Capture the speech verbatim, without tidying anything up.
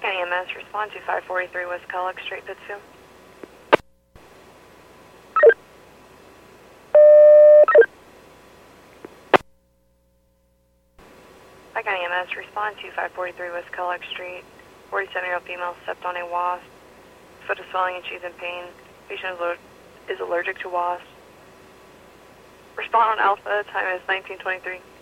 County E M S, respond to five forty-three West Kellogg Street, Pittsfield. Pike County E M S, respond to five forty-three West Kellogg Street. forty-seven-year-old female stepped on a wasp. Foot is swelling and she's in pain. Patient is, aller is allergic to wasps. Respond on Alpha, time is nineteen twenty-three.